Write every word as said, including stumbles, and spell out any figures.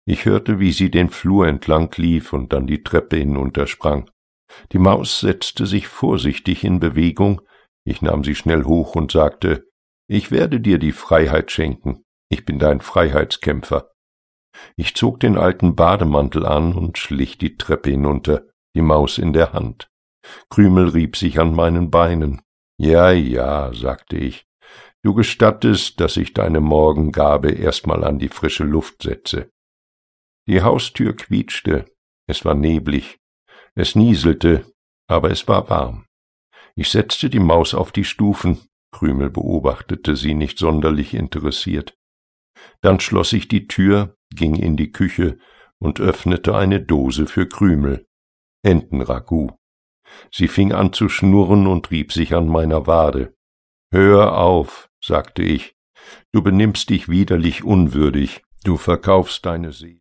Ich hörte, wie sie den Flur entlang lief und dann die Treppe hinuntersprang. Die Maus setzte sich vorsichtig in Bewegung. Ich nahm sie schnell hoch und sagte, »Ich werde dir die Freiheit schenken. Ich bin dein Freiheitskämpfer.« Ich zog den alten Bademantel an und schlich die Treppe hinunter, die Maus in der Hand. Krümel rieb sich an meinen Beinen. »Ja, ja«, sagte ich, »du gestattest, dass ich deine Morgengabe erst mal an die frische Luft setze.« Die Haustür quietschte, es war neblig, es nieselte, aber es war warm. Ich setzte die Maus auf die Stufen, Krümel beobachtete sie nicht sonderlich interessiert. Dann schloss ich die Tür, ging in die Küche und öffnete eine Dose für Krümel. Entenragout. Sie fing an zu schnurren und rieb sich an meiner Wade. »Hör auf«, sagte ich, »du benimmst dich widerlich unwürdig, du verkaufst deine Seele.«